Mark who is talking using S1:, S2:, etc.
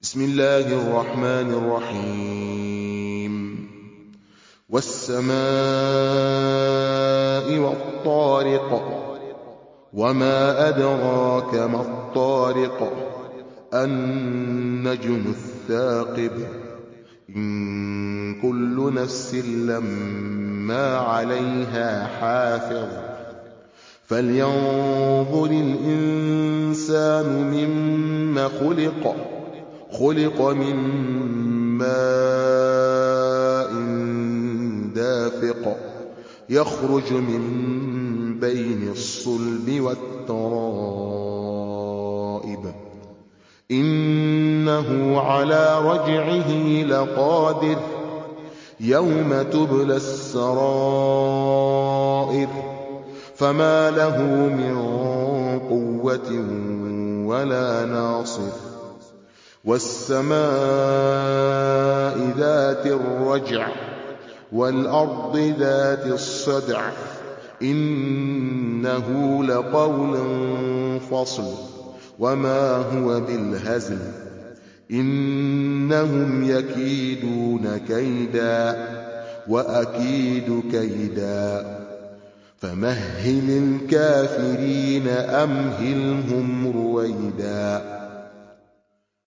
S1: بسم الله الرحمن الرحيم والسماء والطارق وما أدراك ما الطارق النجم الثاقب إن كل نفس لما عليها حافظ فلينظر الإنسان مما خلق من ماء دافق يخرج من بين الصلب والترائب إنه على رجعه لقادر يوم تبلى السرائر فما له من قوة ولا ناصر والسماء ذات الرجع والأرض ذات الصدع إنه لقول فصل وما هو بالهزل إنهم يكيدون كيدا وأكيد كيدا فمهل الكافرين أمهلهم رويدا